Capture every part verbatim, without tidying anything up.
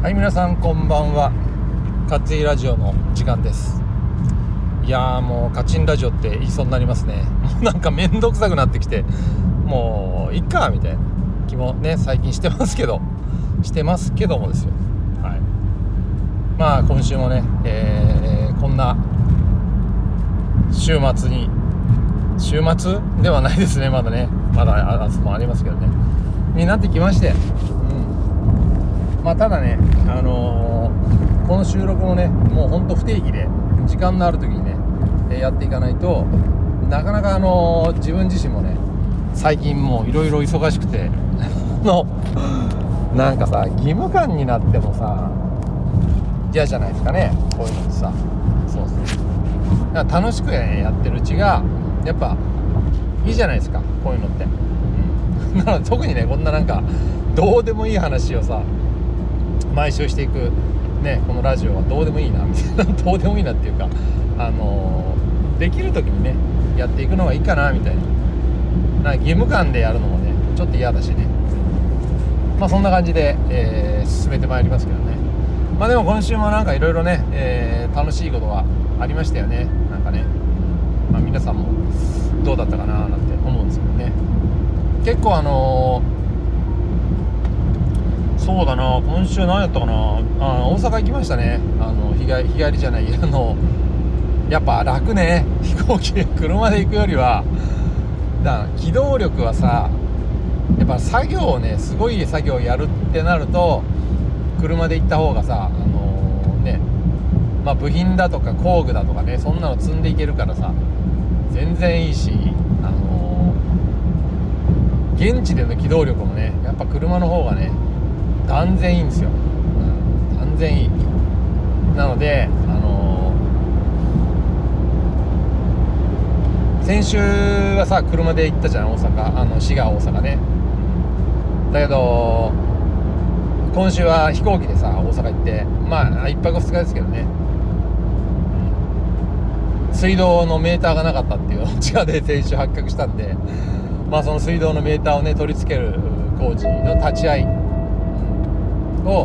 はい、皆さんこんばんは。カッツイラジオの時間です。いやーもうカチンラジオって言いそうになりますね。もうなんかめんどくさくなってきて、もういっかみたいな気もね最近してますけどしてますけどもですよ。はい。まあ今週もね、えー、こんな週末に週末ではないですね。まだねまだ明日もありますけどねになってきまして、まあただね、あのー、この収録もねもうほんと不定期で時間のある時にね、えー、やっていかないとなかなかあのー、自分自身もね最近もういろいろ忙しくてのなんかさ義務感になってもさ嫌じゃないですかね、こういうのってさ。そうそう、だから楽しく、ね、やってるうちがやっぱいいじゃないですか、こういうのって、うん、なので特にねこんななんかどうでもいい話をさ毎週していくねこのラジオはどうでもいいなみたいなどうでもいいなっていうか、あのー、できる時にねやっていくのがいいかなみたいな、なんか義務感でやるのもねちょっと嫌だしね、まあそんな感じで、えー、進めてまいりますけどね。まあでも今週もなんかいろいろね、えー、楽しいことがありましたよね。なんかね、まあ、皆さんもどうだったかななんて思うんですけどね。結構あのーそうだな、今週何やったかなあ、大阪行きましたね。あの日帰り、日帰りじゃないあのやっぱ楽ね、飛行機で車で行くよりは。だ機動力はさやっぱ作業をねすごい作業をやるってなると車で行った方がさ、あのー、ねまあ部品だとか工具だとかねそんなの積んでいけるからさ全然いいし、あのー、現地での機動力もねやっぱ車の方がね断然いいんですよ、うん、断然いい。なので、あのー、先週はさ車で行ったじゃん、大阪、あの滋賀大阪ね。だけど今週は飛行機でさ大阪行って、まあいっぱくふつかですけどね、うん、水道のメーターがなかったっていうオチがで先週発覚したんで、まあその水道のメーターをね取り付ける工事の立ち会いを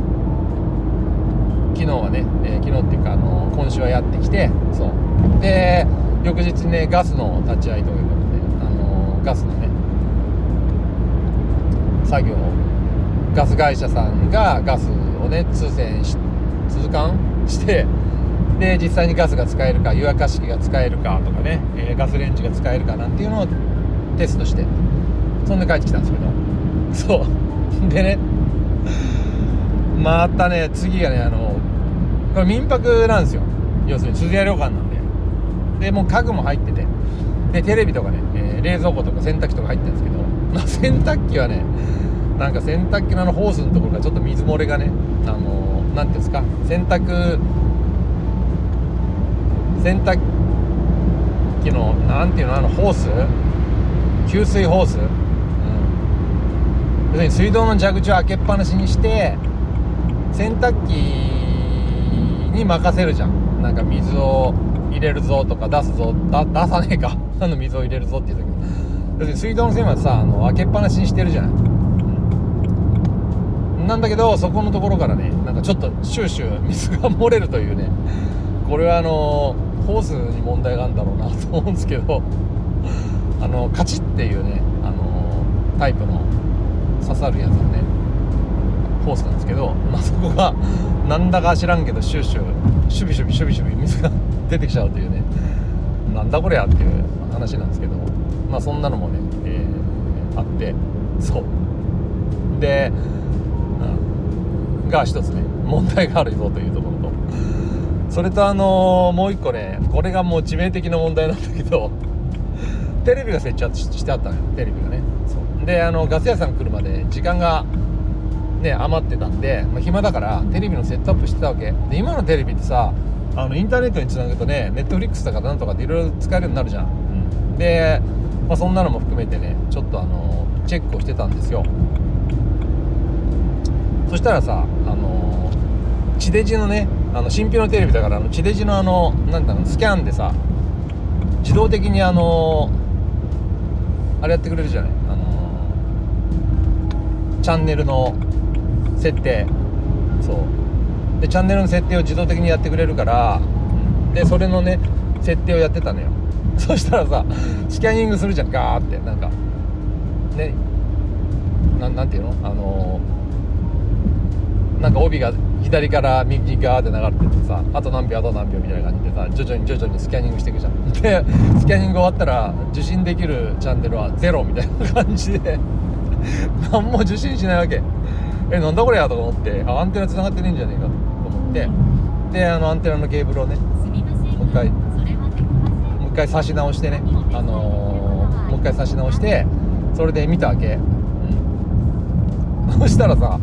昨日はね、えー、昨日っていうか、あのー、今週はやってきて、そうで翌日ねガスの立ち会いということで、あのー、ガスのね作業、ガス会社さんがガスをね通線し通関してで実際にガスが使えるか湯沸かし器が使えるかとかね、えー、ガスレンジが使えるかなんていうのをテストしてそんで帰ってきたんですけど、そうでねまたね次がねあのこれ民泊なんですよ、要するに鈴屋旅館なんで、でもう家具も入っててでテレビとかね、えー、冷蔵庫とか洗濯機とか入ってるんですけど、まあ、洗濯機はねなんか洗濯機のあのホースのところがちょっと水漏れがね、あのー、なんていうんですか、洗濯洗濯機のなんていうのあのホース、給水ホース、うん、要するに水道の蛇口を開けっぱなしにして洗濯機に任せるじゃん。なんか水を入れるぞとか出すぞ、だ出さねえかあの水を入れるぞっていう時、要するに水道の線はさあの開けっぱなしにしてるじゃない、うん、なんだけどそこのところからねなんかちょっとシューシュー水が漏れるというね、これはあのホースに問題があるんだろうなと思うんですけどあのカチッっていうねあのタイプの刺さるやつのねホースなんですけど、まあ、そこがなんだか知らんけどシューシューシュビシュビシュビシュビ水が出てきちゃうというね、なんだこれやっていう話なんですけど、まあそんなのもね、えー、あってそうで、うん、が一つね問題があるぞというところと、それとあのー、もう一個ねこれがもう致命的な問題なんだけどテレビが設置してあったのよ、テレビがね。そうであのガス屋さん来るまで時間がね余ってたんで、まあ、暇だからテレビのセットアップしてたわけで、今のテレビってさあのインターネットにつなぐとねネットフリックスとかなんとかっていろいろ使えるようになるじゃん、うん、で、まあ、そんなのも含めてねちょっとあのチェックをしてたんですよ。そしたらさあの地デジのねあの新品のテレビだからあの地デジのあのなんだろうスキャンでさ自動的にあのあれやってくれるじゃない、あのチャンネルの設定そうでチャンネルの設定を自動的にやってくれるから、でそれのね設定をやってたのよ。そしたらさスキャニングするじゃん、ガーってなんかね、な ん, なんていうのあのー、なんか帯が左から右にガーって流れててさ、あと何秒あと何秒みたいな感じでさ、徐々に徐々にスキャニングしていくじゃん。でスキャニング終わったら受信できるチャンネルはゼロみたいな感じで何も受信しないわけ。えなんだこれやとか思って、あアンテナ繋がってねえんじゃねえかと思って、であのアンテナのケーブルをねもう一回もう一回差し直してね、あのー、もう一回差し直してそれで見たわけ、うん、そしたらさ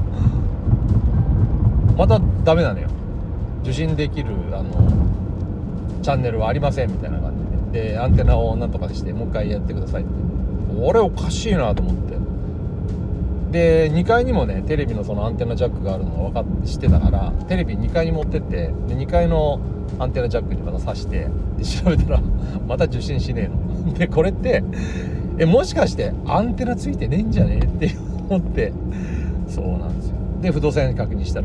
またダメなのよ。受信できるあのチャンネルはありませんみたいな感じで、でアンテナをなんとかしてもう一回やってくださいって。俺おかしいなと思って、でにかいにもねテレビのそのアンテナジャックがあるのを分かって知ってたから、テレビにかいに持ってって、でにかいのアンテナジャックにまた挿して、で調べたらまた受信しねえのでこれってえもしかしてアンテナついてねえんじゃねえって思って、そうなんですよ。で不動産屋に確認したら、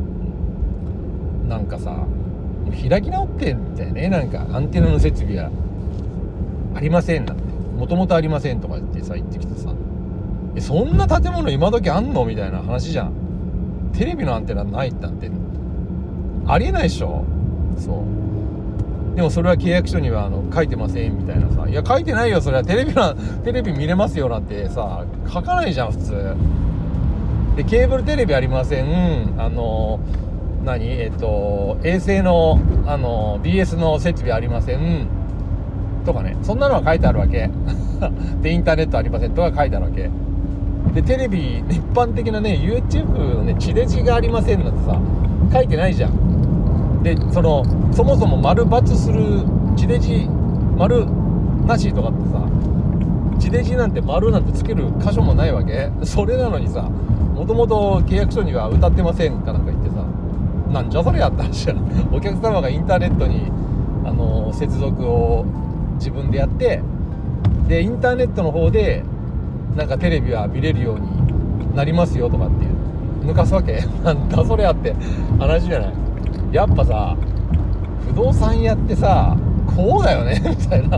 なんかさもう開き直ってんだよね。なんかアンテナの設備がありませんなんて、もともとありませんとか言ってさ言ってきてさ、えそんな建物今時あんのみたいな話じゃん。テレビのアンテナないってなんてありえないでしょ。そうでもそれは契約書にはあの書いてませんみたいなさ、いや書いてないよそれは、テレビのテレビ見れますよなんてさ書かないじゃん普通で。ケーブルテレビありません、あの何えっと衛星のあの ビーエス の設備ありませんとかね、そんなのは書いてあるわけでインターネットありませんとか書いてあるわけで、テレビ一般的なね YouTube のね地デジがありませんなんてさ書いてないじゃん。でそのそもそも丸×する地デジ丸なしとかってさ、地デジなんて丸なんてつける箇所もないわけ。それなのにさもともと契約書には歌ってませんかなんか言ってさ、なんじゃそれやったんじゃんお客様がインターネットにあの接続を自分でやって、でインターネットの方でなんかテレビは見れるようになりますよとかっていう抜かすわけなんだそれやって話じゃない。やっぱさ不動産屋ってさこうだよねみたいな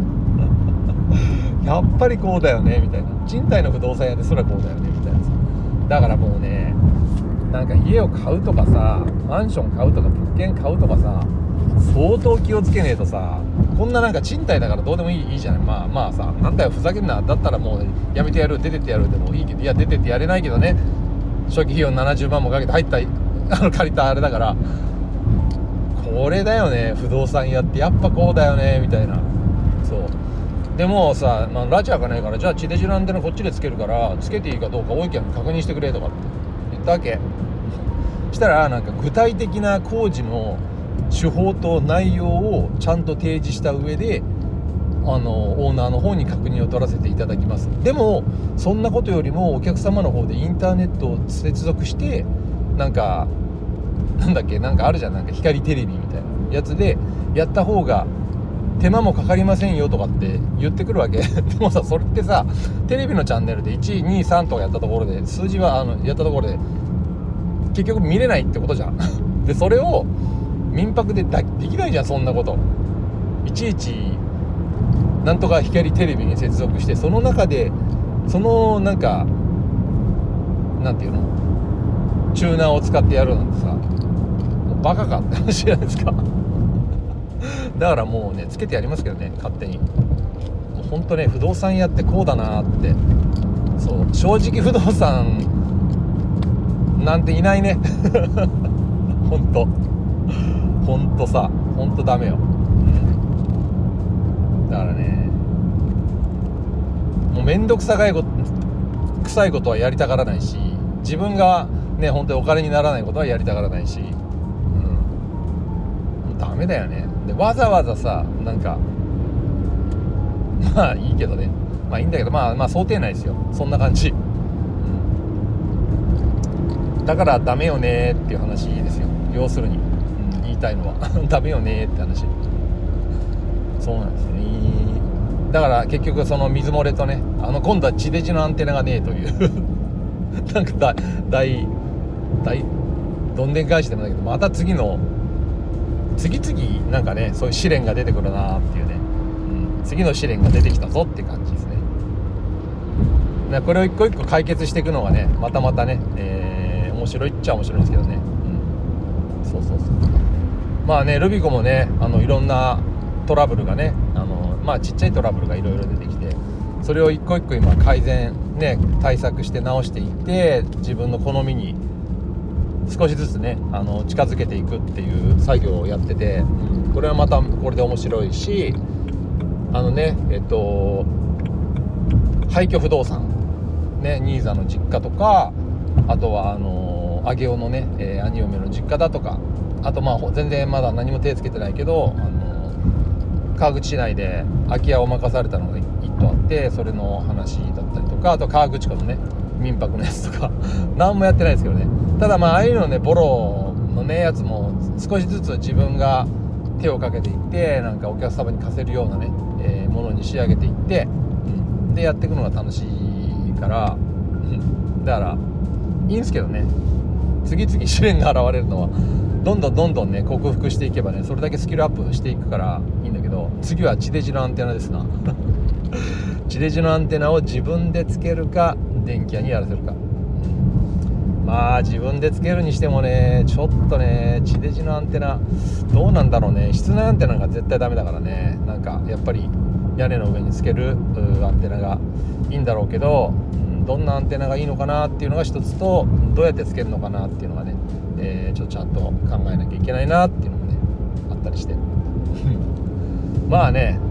やっぱりこうだよねみたいな、賃貸の不動産屋ですらこうだよねみたいなさ。だからもうねなんか家を買うとかさマンション買うとか物件買うとかさ相当気をつけねえとさ、こんななんか賃貸だからどうでもいい、いいじゃない。まあまあさなんだよふざけんな、だったらもうやめてやる出てってやるでもいいけど、いや出てってやれないけどね、初期費用ななじゅうまんもかけて入ったあの借りたあれだから、これだよね不動産屋ってやっぱこうだよねみたいな。そうでもさ、まあ、ラジャーがないからじゃあ地デジのアンテナこっちでつけるからつけていいかどうか大池に確認してくれとかって言ったわけ。したらなんか具体的な工事の手法と内容をちゃんと提示した上であのオーナーの方に確認を取らせていただきます。でもそんなことよりもお客様の方でインターネットを接続してなんかなんだっけなんかあるじゃん、なんか光テレビみたいなやつでやった方が手間もかかりませんよとかって言ってくるわけでもさそれってさテレビのチャンネルでいち、に、さんとかやったところで数字はあのやったところで結局見れないってことじゃんでそれを民泊でだできないじゃんそんなこと。いちいちなんとか光テレビに接続してその中でそのなんかなんていうのチューナーを使ってやるなんてさもうバカかって話じゃないですかだからもうねつけてやりますけどね勝手に。もうほんとね不動産屋ってこうだなって。そう正直不動産なんていないねほんとほんとさほんとダメよ、うん、だからねもうめんどくさがいこと臭いことはやりたがらないし、自分がね本当にお金にならないことはやりたがらないし、うん、もうダメだよね。でわざわざさなんかまあいいけどねまあいいんだけどまあまあ想定内ですよそんな感じ、うん、だからダメよねっていう話ですよ要するに、うん、言いたいのはダメよねって話。そうなんですよね。だから結局その水漏れとねあの今度は地デジのアンテナがねえというなんか大大大どんでん返しでもないけど、また次の次々なんかねそういう試練が出てくるなっていうね、うん、次の試練が出てきたぞって感じですね。これを一個一個解決していくのがねまたまたね、えー、面白いっちゃ面白いんですけどね、うん、そうそうそう。まあねルビコもねあのいろんなトラブルがねあのまあちっちゃいトラブルがいろいろ出てきて、それを一個一個今改善ね対策して直していって自分の好みに少しずつねあの近づけていくっていう作業をやってて、うん、これはまたこれで面白いし、あのねえっと廃墟不動産ね新座の実家とか、あとはあの上尾のね、えー、兄嫁の実家だとか、あとまあ全然まだ何も手つけてないけど、あの川口市内で空き家を任されたのが一棟あって、それの話だったりとか、あと川口湖のね民泊のやつとか何もやってないですけどね。ただまあああいうのねボロのねやつも少しずつ自分が手をかけていって、なんかお客様に貸せるようなね、えー、ものに仕上げていって、うん、でやっていくのが楽しいから、うん、だからいいんですけどね、次々試練が現れるのはどんどんどんどんね克服していけばねそれだけスキルアップしていくからいいんだけど、次は地デジのアンテナですな地デジのアンテナを自分でつけるか電気屋にやらせるか、うん、まあ自分でつけるにしてもねちょっとね地デジのアンテナどうなんだろうね。室内アンテナが絶対ダメだからね、なんかやっぱり屋根の上につけるアンテナがいいんだろうけど、うん、どんなアンテナがいいのかなっていうのが一つと、どうやってつけるのかなっていうのがね、えー、ちょっとちゃんと考えなきゃいけないなっていうのもねあったりしてまあね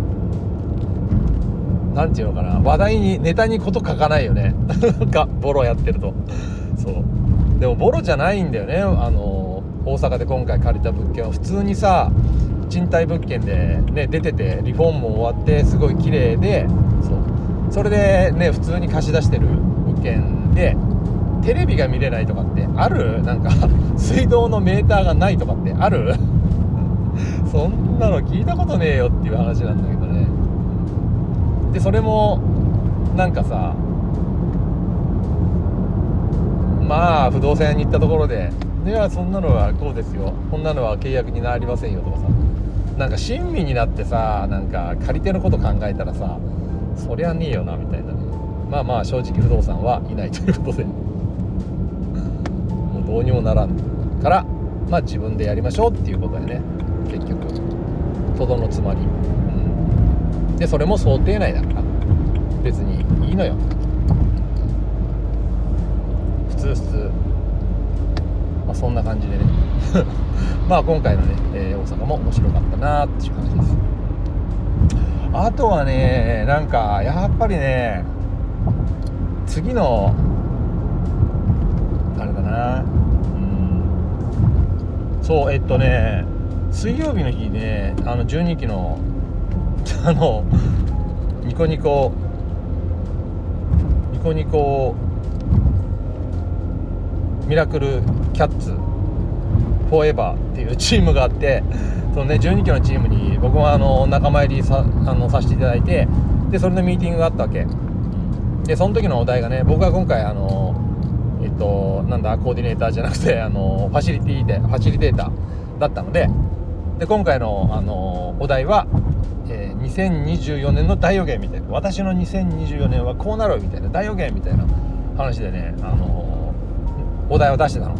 なんていうのかな、話題にネタにこと書かないよねなんかボロやってると。そうでもボロじゃないんだよね。あの大阪で今回借りた物件は普通にさ賃貸物件でね出てて、リフォームも終わってすごい綺麗で、そうそれでね普通に貸し出してる物件で、テレビが見れないとかってある？なんか水道のメーターがないとかってあるそんなの聞いたことねえよっていう話なんだけどね。でそれもなんかさ、まあ不動産屋に行ったところで、いやそんなのはこうですよ、こんなのは契約になりませんよとかさ、なんか親身になってさ、なんか借り手のこと考えたらさ、そりゃねえよなみたいなね。まあまあ正直不動産はいないということでもうどうにもならんから、まあ自分でやりましょうっていうことでね、結局とどのつまり、うん、でそれも想定内だから別にいいのよ。普通普通、まあ、そんな感じでねまあ今回のね、えー、大阪も面白かったなっていう話です。あとはね、なんかやっぱりね次のあれだな、うん、そうえっとね水曜日の日ね、あのじゅうにきのあのニコニコニコニコミラクルキャッツフォーエバーっていうチームがあって、そのねじゅうにきのチームに僕はあの仲間入り さ, あのさせていただいて、でそれのミーティングがあったわけで、その時のお題がね、僕は今回あのえっとなんだコーディネーターじゃなくてあのファシリティでファシリテーターだったので、で今回のあのお題は、えー、にせんにじゅうよねんの大予言みたいな、私のにせんにじゅうよねんはこうなるみたいな大予言みたいな話でね、あのお題を出してたの、うん、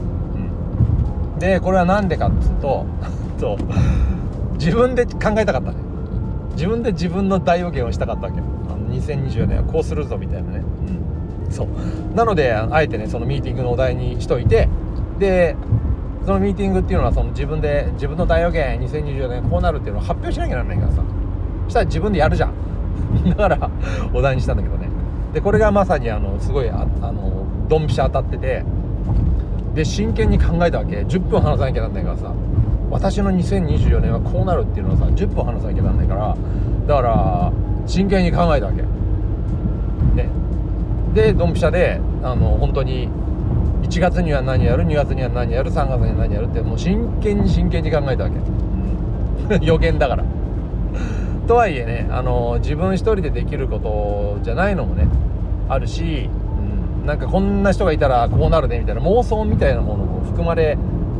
でこれはなんでかっつうと自分で考えたかったね。自分で自分の大予言をしたかったわけ。あのにせんにじゅうよねんはこうするぞみたいなね、うん、そうなのであえてねそのミーティングのお題にしといて、でそのミーティングっていうのはその自分で自分の大予言にせんにじゅうよねんこうなるっていうのを発表しなきゃならないからさ、そしたら自分でやるじゃんだからお題にしたんだけどね。でこれがまさにあのすごいああのドンピシャ当たってて、で真剣に考えたわけ。じゅっぷん話さなきゃなんないからさ、私のにせんにじゅうよねんはこうなるっていうのをさじゅっぷん話さなきゃなんないから、だから真剣に考えたわけね。でドンピシャであの本当にいちがつには何やる、にがつには何やる、さんがつには何やるってもう真剣に真剣に考えたわけ、うん、予言だからとはいえね、あの自分一人でできることじゃないのもねあるし、うん、なんかこんな人がいたらこうなるねみたいな妄想みたいなものも含まれ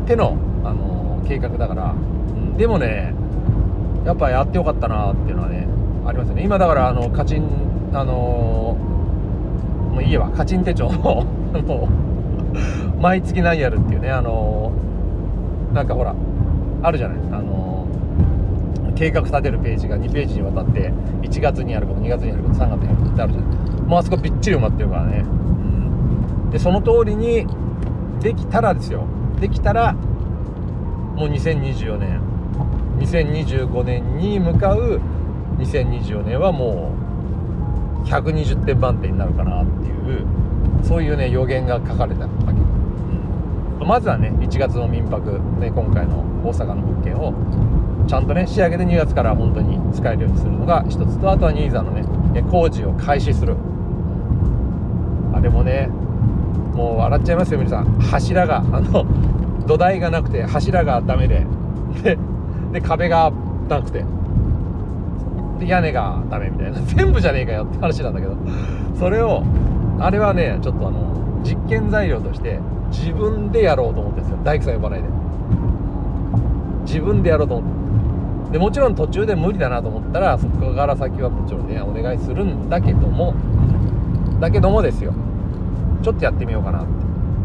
っての、あのー、計画だから、うん、でもねやっぱやってよかったなっていうのはねありますよね。今だからあのカチンあのー、もういいわカチン手帳の毎月何やるっていうねあのー、なんかほらあるじゃないあのー、計画立てるページがにページにわたっていちがつにやることにがつにやることさんがつにやることってあるじゃない。もうあそこびっちり埋まってるからね、うん、でその通りにできたらですよできたらもうにせんにじゅうよねんにせんにじゅうごねんに向かうにせんにじゅうよねんはもうひゃくにじゅってん満点になるかなっていうそういうね予言が書かれたわけ、うん、まずはねいちがつの民泊、ね、今回の大阪の物件をちゃんとね仕上げてにがつから本当に使えるようにするのが一つと、あとはニーザのね工事を開始する。あれもねもう笑っちゃいますよ皆さん。柱があの土台がなくて柱がダメででで壁がなくてで屋根がダメみたいな全部じゃねえかよって話なんだけど、それをあれはねちょっとあの実験材料として自分でやろうと思ってるんですよ。大工さん呼ばないで自分でやろうと思ってでもちろん途中で無理だなと思ったらそこから先はもちろんねお願いするんだけどもだけどもですよちょっとやってみようかなって、うん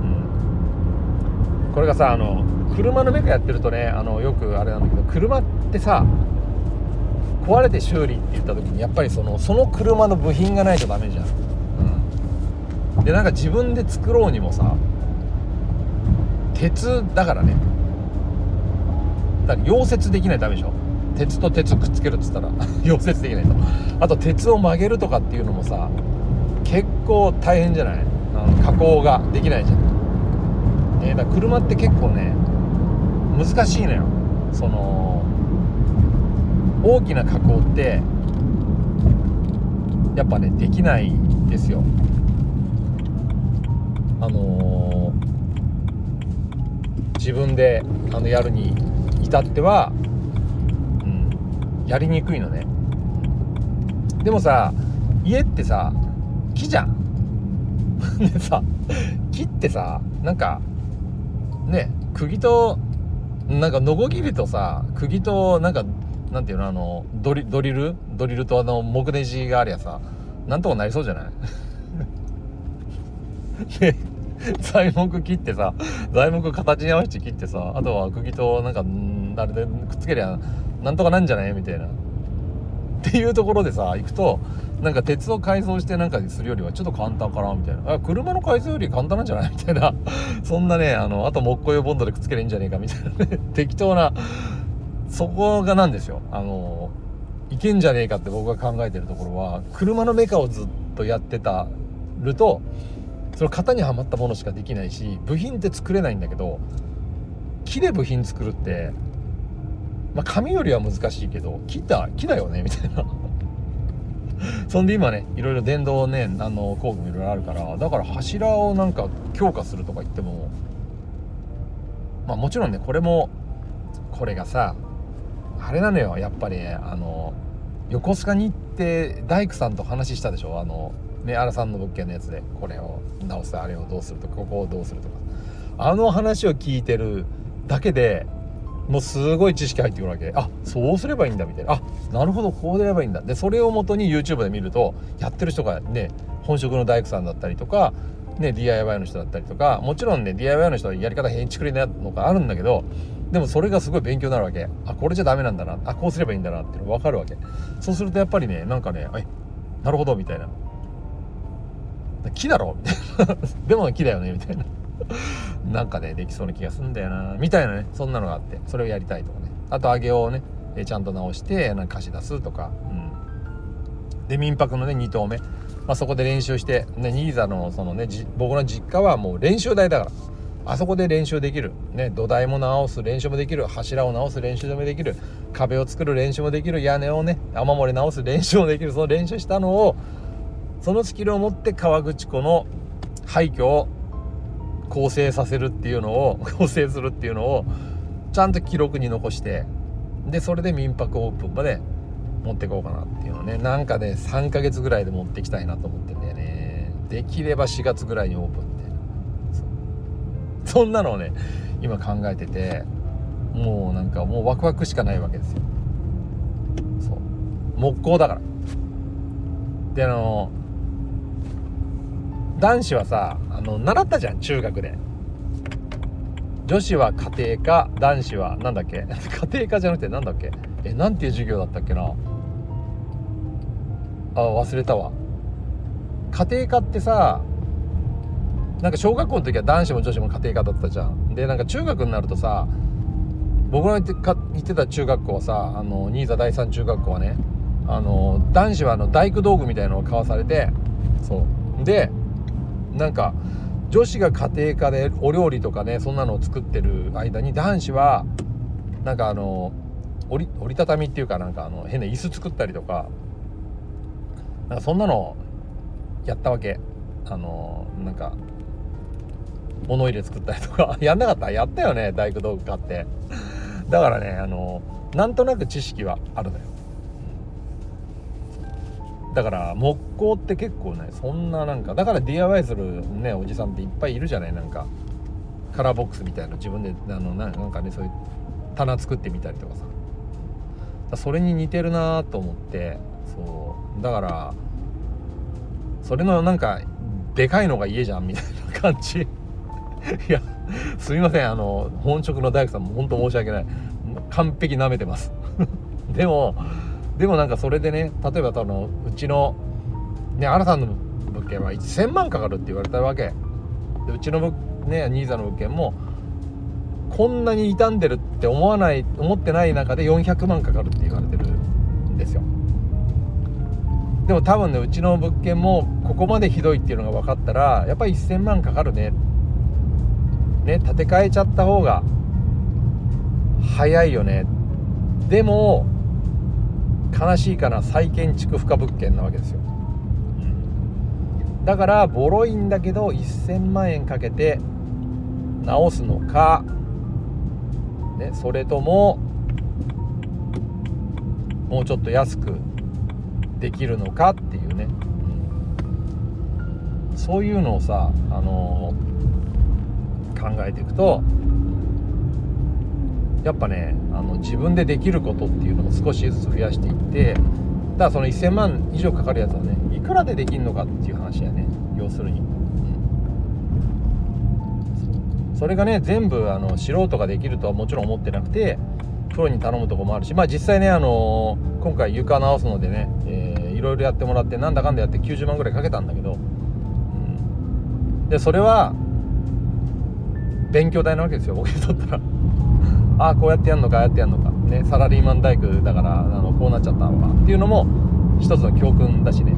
、これがさあの車のメカやってるとねあのよくあれなんだけど車ってさ壊れて修理って言った時にやっぱりそのその車の部品がないとダメじゃん、うん、でなんか自分で作ろうにもさ鉄だからねだから溶接できないとダメでしょ。鉄と鉄くっつけるっつったら溶接できないと。あと鉄を曲げるとかっていうのもさ結構大変じゃない。あの加工ができないじゃん、えー、だから車って結構ね難しいのよ。その大きな加工ってやっぱねできないんですよ。あのー、自分であのやるに至っては、うん、やりにくいのね。でもさ家ってさ木じゃんでさ木ってさなんかね釘となんかノコギリとさ釘となんかなんていうのあのドリドリルドリルとあの木ネジがありゃさなんとかなりそうじゃないで材木切ってさ材木形に合わせて切ってさあとは釘となんかあれでくっつけりゃなんとかなんじゃないみたいなっていうところでさ行くとなんか鉄を改造してなんかするよりはちょっと簡単かなみたいなあ車の改造より簡単なんじゃないみたいなそんなねあのあと木工用ボンドでくっつけりゃいいんじゃねえかみたいなね適当なそこがなんですよあのいけんじゃねえかって僕が考えてるところは車のメカをずっとやってたるとその型にはまったものしかできないし部品って作れないんだけど木で部品作るってまあ紙よりは難しいけど木だ木だよねみたいなそんで今ねいろいろ電動ねあの工具もいろいろあるからだから柱をなんか強化するとか言ってもまあもちろんねこれもこれがさあれなのよやっぱりあの横須賀に行って大工さんと話したでしょあのね荒さんの物件のやつでこれを直すあれをどうするとかここをどうするとかあの話を聞いてるだけでもうすごい知識入ってくるわけ。あそうすればいいんだみたいなあなるほどこうやればいいんだでそれをもとに YouTube で見るとやってる人がね本職の大工さんだったりとかね ディーアイワイ の人だったりとかもちろんね ディーアイワイ の人はやり方変築なのがあるんだけどでもそれがすごい勉強になるわけ。あこれじゃダメなんだなあこうすればいいんだなっていうのが分かるわけ。そうするとやっぱりねなんかねえなるほどみたいな木だろみたいなでも木だよねみたいななんかねできそうな気がするんだよなみたいなねそんなのがあってそれをやりたいとかねあと上げをねちゃんと直してなんか貸し出すとか、うん、で民泊のねに棟目、まあ、そこで練習して、ね、ニーザのそのね僕の実家はもう練習台だからあそこで練習できる、ね、土台も直す練習もできる柱を直す練習もできる壁を作る練習もできる屋根をね雨漏り直す練習もできるその練習したのをそのスキルを持って河口湖の廃墟を構成させるっていうのを構成するっていうのをちゃんと記録に残してでそれで民泊オープンまで持っていこうかなっていうのをねなんかねさんかげつぐらいで持っていきたいなと思ってんだよね。できればしがつぐらいにオープンって そ, そんなのをね今考えてて、もうなんかもうワクワクしかないわけですよ。そう木工だから。であの男子はさあの習ったじゃん中学で。女子は家庭科、男子はなんだっけ家庭科じゃなくてなんだっけえなんていう授業だったっけなあ忘れたわ。家庭科ってさなんか小学校の時は男子も女子も家庭科だったじゃん。でなんか中学になるとさ、僕が行ってか行ってた中学校はさあの新座第三中学校はねあの男子はあの大工道具みたいなのを買わされて、そうでなんか女子が家庭科でお料理とかねそんなのを作ってる間に男子はなんかあの折り、折りたたみっていうかなんかあの変な椅子作ったりとかなんかそんなのやったわけ。あのなんか物入れ作ったりとかやんなかった？やったよね大工道具買って。だからねあのなんとなく知識はあるのよ。だから木工って結構ねそんななんかだから ディーアイワイ するねおじさんっていっぱいいるじゃない。なんかカラーボックスみたいな自分であのなんかねそういう棚作ってみたりとかさ、それに似てるなと思って、そうだからそれのなんかでかいのが家じゃんみたいな感じいやすみませんあの本職の大工さんも本当申し訳ない、完璧舐めてますでもでもなんかそれでね例えば多分うちのね新さんの物件はせんまんかかるって言われたわけで、うちのねニーザの物件もこんなに傷んでるって思わない思ってない中でよんひゃくまんかかるって言われてるんですよ。でも多分ねうちの物件もここまでひどいっていうのが分かったらやっぱりせんまんかかるねね建て替えちゃった方が早いよね。でも悲しいかな再建築不可物件なわけですよ、うん、だからボロいんだけどせんまんえんかけて直すのか、ね、それとももうちょっと安くできるのかっていうね、うん、そういうのをさ、あのー、考えていくとやっぱねあの自分でできることっていうのを少しずつ増やしていって、だからそのせんまん以上かかるやつはねいくらでできるのかっていう話やね要するに、うん、それがね全部あの素人ができるとはもちろん思ってなくてプロに頼むとこもあるし、まあ実際ねあのー、今回床直すのでね、えー、いろいろやってもらってなんだかんだやってきゅうじゅうまんぐらいかけたんだけど、うん、でそれは勉強代なわけですよ僕にとったらああこうやってやんのかああやってやんのかね、サラリーマン大工だからあのこうなっちゃったのかっていうのも一つの教訓だしね、うん、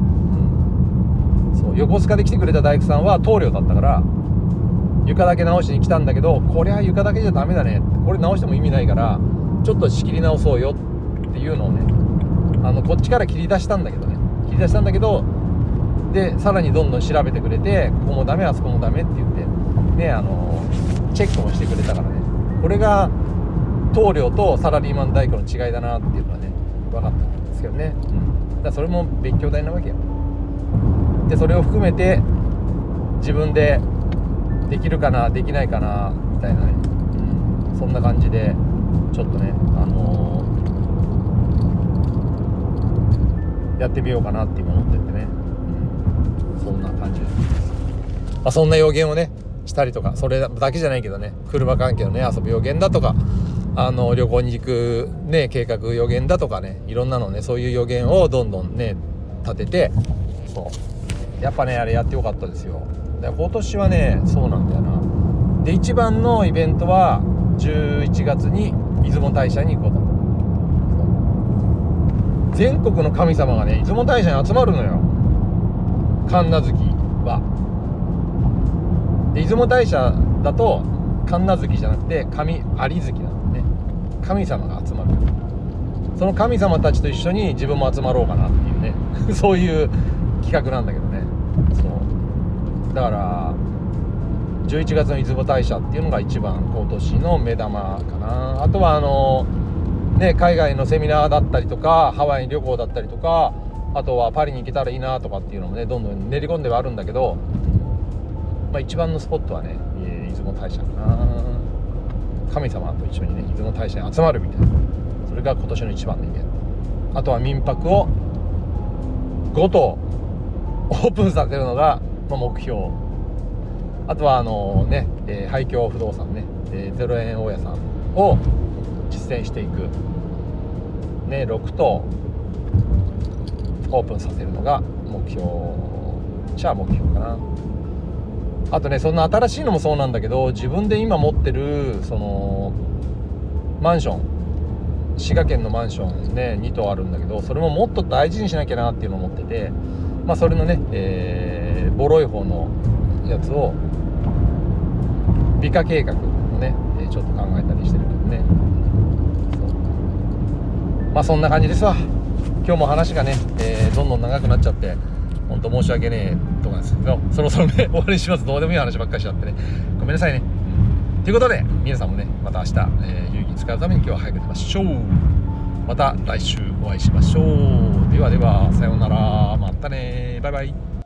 そう横須賀で来てくれた大工さんは棟梁だったから床だけ直しに来たんだけど、こりゃ床だけじゃダメだね、これ直しても意味ないからちょっと仕切り直そうよっていうのをねあのこっちから切り出したんだけどね切り出したんだけどでさらにどんどん調べてくれてここもダメあそこもダメって言ってねあのチェックもしてくれたからね、これが棟梁とサラリーマン大工の違いだなっていうのはね分かったんですけどね、うん、だからそれも勉強代なわけよ。でそれを含めて自分でできるかなできないかなみたいなね、うん、そんな感じでちょっとねあのー、やってみようかなって今思っててね、うん、そんな感じです、まあ、そんな予言をねしたりとか、それだけじゃないけどね車関係のね遊ぶ予言だとかあの旅行に行くね計画予言だとかねいろんなのねそういう予言をどんどんね立てて、そうやっぱねあれやってよかったですよ。で今年はねそうなんだよな。で一番のイベントはじゅういちがつに出雲大社に行こうと。全国の神様がね出雲大社に集まるのよ神無月は。で出雲大社だと神無月じゃなくて神有月なんでね、神様が集まる。その神様たちと一緒に自分も集まろうかなっていうねそういう企画なんだけどね。そうだからじゅういちがつの出雲大社っていうのが一番今年の目玉かな。あとはあのね海外のセミナーだったりとかハワイ旅行だったりとかあとはパリに行けたらいいなとかっていうのもねどんどん練り込んではあるんだけど、まあ、一番のスポットはね出雲大社かな。 神様と一緒にね出雲大社に集まるみたいな、それが今年の一番のイベント。あとは民泊をご棟オープンさせるのが目標。あとはあのね、えー、廃墟不動産ね、えー、ゼロえん大家さんを実践していくね、ろく棟オープンさせるのが目標じゃあ目標かな。あとね、そんな新しいのもそうなんだけど、自分で今持ってるそのマンション、滋賀県のマンションねに棟あるんだけど、それももっと大事にしなきゃなっていうのを思ってて、まあそれのね、えー、ボロい方のやつを美化計画をね、えー、ちょっと考えたりしてるけどね。まあそんな感じですわ。今日も話がね、えー、どんどん長くなっちゃって本当申し訳ねえとかですけど、そろそろね終わりにします。どうでもいい話ばっかりしちゃってね、ごめんなさいね。ということで皆さんもね、また明日、えー、有意義に使うために今日は早く寝ましょう。また来週お会いしましょう。ではではさようなら、またね、バイバイ。